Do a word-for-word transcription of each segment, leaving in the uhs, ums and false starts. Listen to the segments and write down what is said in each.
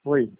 Oi.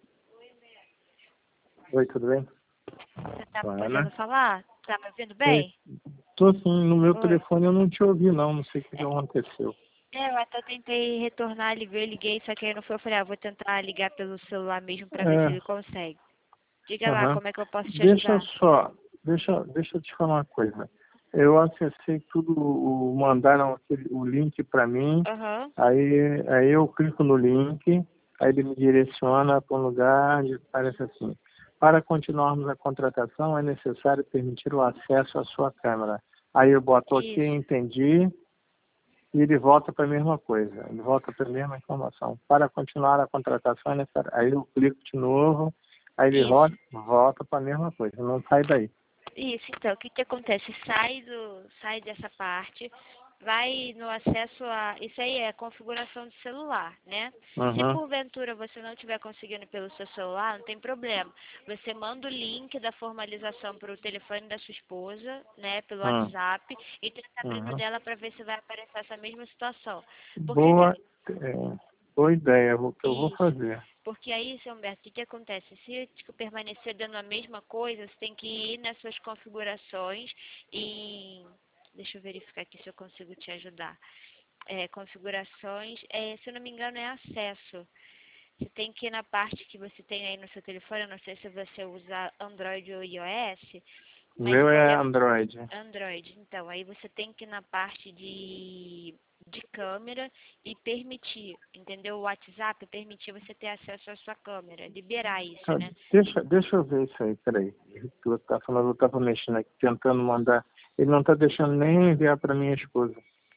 Oi, tudo bem? Você tá Ana? podendo falar? Tá me ouvindo Oi. bem? Tô sim, no meu Oi. telefone eu não te ouvi não, não sei o que que aconteceu. É, eu até tentei retornar, liguei, liguei, só que aí não foi. Eu falei, ah, vou tentar ligar pelo celular mesmo pra ver se É, ele consegue. Diga lá, aham. como é que eu posso te Deixa ajudar? só, deixa, deixa eu te falar uma coisa. Eu acessei tudo, o- mandaram aquele, o link para mim, Aham. aí, aí eu clico no link, aí ele me direciona para um lugar e parece assim. Para continuarmos a contratação, é necessário permitir o acesso à sua câmera. Aí eu boto ok, Isso. entendi, e ele volta para a mesma coisa, ele volta para a mesma informação. Para continuar a contratação é necessário. Aí eu clico de novo, aí ele Isso. volta, volta para a mesma coisa, não sai daí. Isso, então, o que que acontece? Sai do, sai dessa parte, vai no acesso a, isso aí é configuração de celular, né? Se Uhum, porventura você não estiver conseguindo pelo seu celular, não tem problema. Você manda o link da formalização para o telefone da sua esposa, né, pelo uhum, WhatsApp, e tenta abrir no uhum. dela para ver se vai aparecer essa mesma situação. Porque Boa, é, boa ideia, o que eu vou isso. fazer. Porque aí, seu Humberto, o que, que acontece? Se tipo, permanecer dando a mesma coisa, você tem que ir nas suas configurações e... Deixa eu verificar aqui se eu consigo te ajudar. É, configurações, é, se eu não me engano, é acesso. Você tem que ir na parte que você tem aí no seu telefone, eu não sei se você usa Android ou iOS, O mas meu é aí a Android. Android. Então, aí você tem que ir na parte de, de câmera e permitir, entendeu? O WhatsApp permitir você ter acesso à sua câmera, liberar isso, Ah, né? Deixa, deixa eu ver isso aí, peraí. Tu tá falando, eu estava mexendo aqui, tentando mandar. Ele não está deixando nem enviar para minha esposa.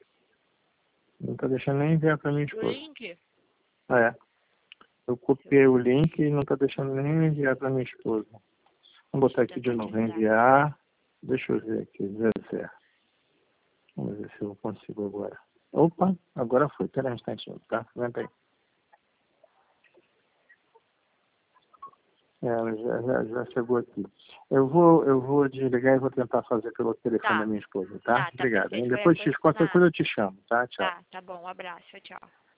Não está deixando nem enviar para minha O esposa. link? É, eu Deixa eu copiei o ver. link e não está deixando nem enviar para minha esposa. Vamos Deixa botar eu aqui de tentar te novo, ajudar. enviar. Deixa eu ver aqui, Zezé. Vamos ver se eu consigo agora. Opa, agora foi. Espera um instantinho, tá? Aguenta aí. É, já, já, já chegou aqui. Eu vou, eu vou desligar e vou tentar fazer pelo telefone da Tá, minha esposa, tá? tá, tá Obrigado. perfeito. Hein? Qualquer Depois, coisa, qualquer coisa nada. eu te chamo, tá? Tchau. Tá, tá bom. Um abraço. Tchau, tchau.